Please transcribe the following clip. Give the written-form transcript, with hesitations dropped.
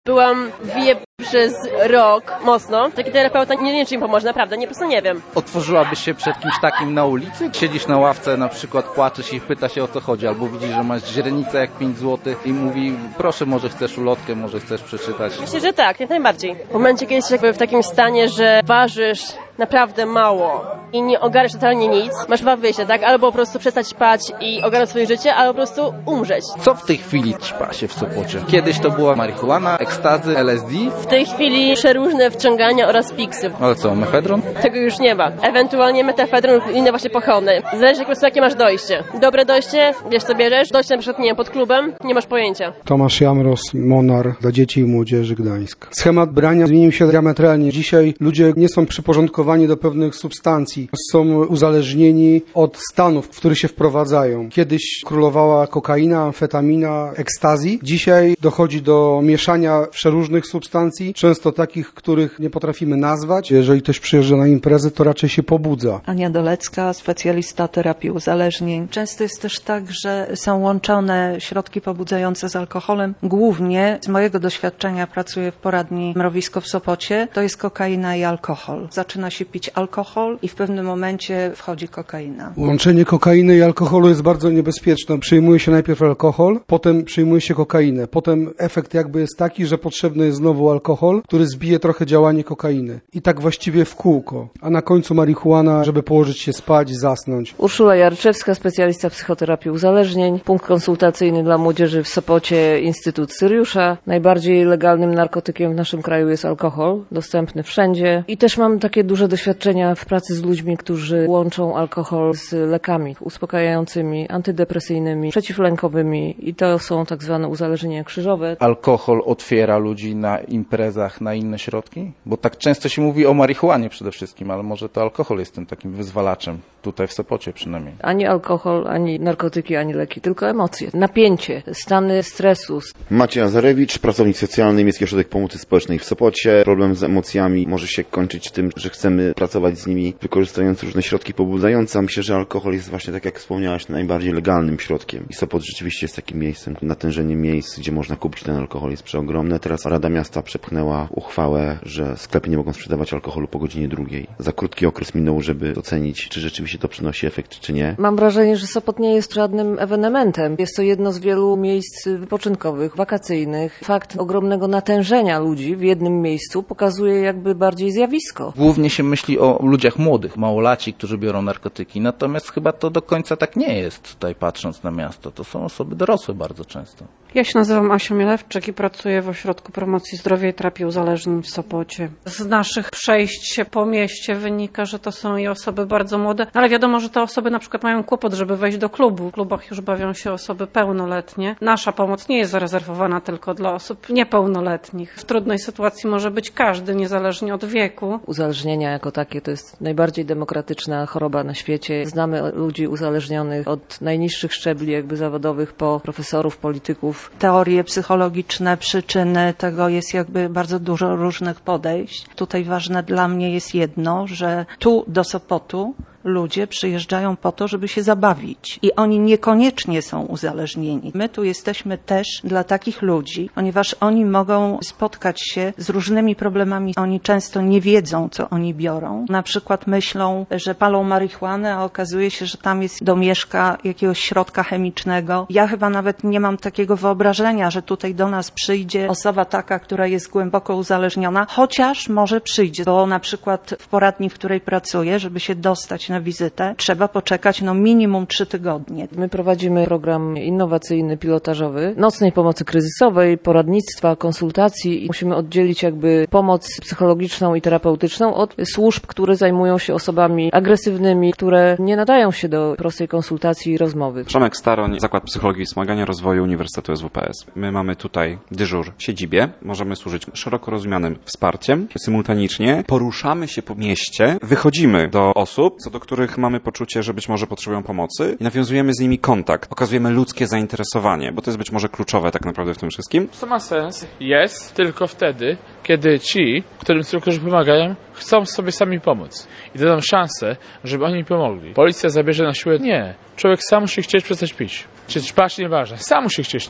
Byłam w Wie przez rok mocno. Taki terapeuta nie wiem, czy im pomoże, naprawdę, po prostu nie wiem. Otworzyłabyś się przed kimś takim na ulicy? Siedzisz na ławce, na przykład płaczesz i pyta się, o co chodzi, albo widzisz, że masz źrenicę jak 5 zł i mówi, proszę, może chcesz ulotkę, może chcesz przeczytać. Myślę, że tak, jak najbardziej. W momencie, kiedy jesteś jakby w takim stanie, że ważysz naprawdę mało i nie ogarniasz totalnie nic, masz dwa wyjścia, tak? Albo po prostu przestać spać i ogarnąć swoje życie, albo po prostu umrzeć. Co w tej chwili ćpa się w Sopocie? Kiedyś to była marihuana, ekstazy, LSD. W tej chwili przeróżne wciągania oraz piksy. Ale co, mefedron? Tego już nie ma. Ewentualnie metafedron lub inne właśnie pochłonne. Zależy po prostu jakie masz dojście. Dobre dojście, wiesz co bierzesz. Dojście na przykład, nie wiem, pod klubem, nie masz pojęcia. Tomasz Jamros, Monar dla dzieci i młodzieży Gdańsk. Schemat brania zmienił się diametralnie. Dzisiaj ludzie nie są przyporządkowani do pewnych substancji. Są uzależnieni od stanów, w których się wprowadzają. Kiedyś królowała kokaina, amfetamina, ekstazji. Dzisiaj dochodzi do mieszania przeróżnych substancji, często takich, których nie potrafimy nazwać. Jeżeli ktoś przyjeżdża na imprezę, to raczej się pobudza. Ania Dolecka, specjalista terapii uzależnień. Często jest też tak, że są łączone środki pobudzające z alkoholem. Głównie z mojego doświadczenia pracuję w poradni Mrowisko w Sopocie. To jest kokaina i alkohol. Zaczyna się pić alkohol i w pewnym momencie wchodzi kokaina. Łączenie kokainy i alkoholu jest bardzo niebezpieczne. Przyjmuje się najpierw alkohol, potem przyjmuje się kokainę. Potem efekt jakby jest taki, że potrzebny jest znowu alkohol, który zbije trochę działanie kokainy. I tak właściwie w kółko. A na końcu marihuana, żeby położyć się spać, zasnąć. Urszula Jarczewska, specjalista psychoterapii uzależnień. Punkt konsultacyjny dla młodzieży w Sopocie, Instytut Syriusza. Najbardziej legalnym narkotykiem w naszym kraju jest alkohol, dostępny wszędzie. I też mam takie duże doświadczenia w pracy z ludźmi, którzy łączą alkohol z lekami uspokajającymi, antydepresyjnymi, przeciwlękowymi i to są tak zwane uzależnienia krzyżowe. Alkohol otwiera ludzi na imprezach, na inne środki? Bo tak często się mówi o marihuanie przede wszystkim, ale może to alkohol jest tym takim wyzwalaczem, tutaj w Sopocie przynajmniej. Ani alkohol, ani narkotyki, ani leki, tylko emocje, napięcie, stany stresu. Maciej Azarewicz, pracownik socjalny Miejski Ośrodek Pomocy Społecznej w Sopocie. Problem z emocjami może się kończyć tym, że chcemy pracować z nimi wykorzystując różne środki pobudzające. Myślę, że alkohol jest właśnie, tak jak wspomniałaś, najbardziej legalnym środkiem. I Sopot rzeczywiście jest takim miejscem. Natężenie miejsc, gdzie można kupić ten alkohol jest przeogromne. Teraz Rada Miasta przepchnęła uchwałę, że sklepy nie mogą sprzedawać alkoholu po godzinie 2. Za krótki okres minął, żeby ocenić, czy rzeczywiście to przynosi efekt, czy nie. Mam wrażenie, że Sopot nie jest żadnym ewenementem. Jest to jedno z wielu miejsc wypoczynkowych, wakacyjnych. Fakt ogromnego natężenia ludzi w jednym miejscu pokazuje jakby bardziej zjawisko. Głównie się myśli o ludziach młodych, małolaci, którzy biorą narkotyki. Natomiast chyba to do końca tak nie jest tutaj, patrząc na miasto. To są osoby dorosłe bardzo często. Ja się nazywam Asia Mielewczyk i pracuję w Ośrodku Promocji Zdrowia i Terapii Uzależnień w Sopocie. Z naszych przejść się po mieście wynika, że to są i osoby bardzo młode, ale wiadomo, że te osoby na przykład mają kłopot, żeby wejść do klubu. W klubach już bawią się osoby pełnoletnie. Nasza pomoc nie jest zarezerwowana tylko dla osób niepełnoletnich. W trudnej sytuacji może być każdy, niezależnie od wieku. Uzależnienia jako takie to jest najbardziej demokratyczna choroba na świecie. Znamy ludzi uzależnionych od najniższych szczebli jakby zawodowych po profesorów, polityków. Teorie psychologiczne, przyczyny tego jest jakby bardzo dużo różnych podejść. Tutaj ważne dla mnie jest jedno, że tu do Sopotu ludzie przyjeżdżają po to, żeby się zabawić i oni niekoniecznie są uzależnieni. My tu jesteśmy też dla takich ludzi, ponieważ oni mogą spotkać się z różnymi problemami. Oni często nie wiedzą, co oni biorą. Na przykład myślą, że palą marihuanę, a okazuje się, że tam jest domieszka jakiegoś środka chemicznego. Ja chyba nawet nie mam takiego wyobrażenia, że tutaj do nas przyjdzie osoba taka, która jest głęboko uzależniona, chociaż może przyjdzie, bo na przykład w poradni, w której pracuję, żeby się dostać na wizytę, trzeba poczekać minimum 3 tygodnie. My prowadzimy program innowacyjny, pilotażowy, nocnej pomocy kryzysowej, poradnictwa, konsultacji i musimy oddzielić jakby pomoc psychologiczną i terapeutyczną od służb, które zajmują się osobami agresywnymi, które nie nadają się do prostej konsultacji i rozmowy. Przemek Staroń, Zakład Psychologii i Wspomagania Rozwoju Uniwersytetu SWPS. My mamy tutaj dyżur w siedzibie. Możemy służyć szeroko rozumianym wsparciem. Symultanicznie poruszamy się po mieście, wychodzimy do osób, co do których mamy poczucie, że być może potrzebują pomocy i nawiązujemy z nimi kontakt. Okazujemy ludzkie zainteresowanie, bo to jest być może kluczowe tak naprawdę w tym wszystkim. Co ma sens jest tylko wtedy, kiedy ci, którzy pomagają, chcą sobie sami pomóc i dadzą szansę, żeby oni pomogli. Policja zabierze na siłę? Nie. Człowiek sam musi chcieć przestać pić. Czy ćpać? Nieważne. Sam musi chcieć.